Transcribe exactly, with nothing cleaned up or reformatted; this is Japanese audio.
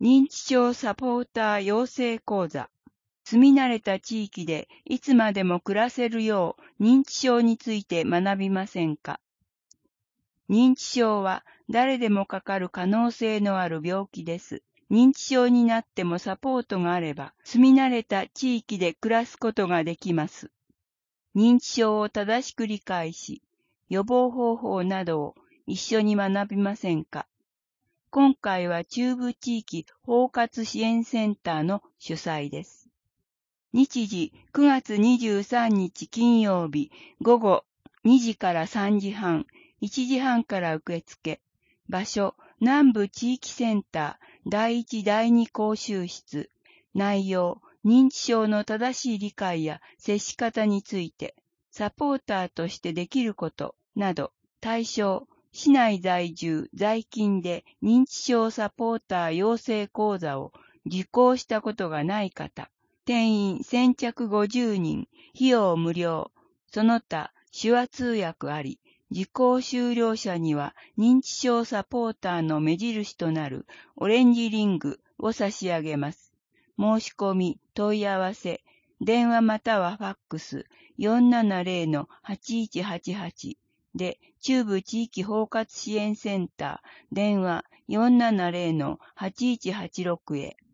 認知症サポーター養成講座。住み慣れた地域でいつまでも暮らせるよう認知症について学びませんか？認知症は誰でもかかる可能性のある病気です。認知症になってもサポートがあれば、住み慣れた地域で暮らすことができます。認知症を正しく理解し、予防方法などを一緒に学びませんか？今回は中部地域包括支援センターの主催です。日時くがつにじゅうさんにち金曜日午後にじからさんじはん、いちじはんから受付。場所、南部地域センターだいいちだいに講習室。内容、認知症の正しい理解や接し方について、サポーターとしてできることなど、対象、市内在住、在勤で認知症サポーター養成講座を受講したことがない方、定員先着ごじゅうにん、費用無料、その他手話通訳あり、受講修了者には認知症サポーターの目印となるオレンジリングを差し上げます。申し込み、問い合わせ、電話またはファックス よんななゼロ はちいちはちはち で中部地域包括支援センター電話 よんななゼロ はちいちはちろく へ。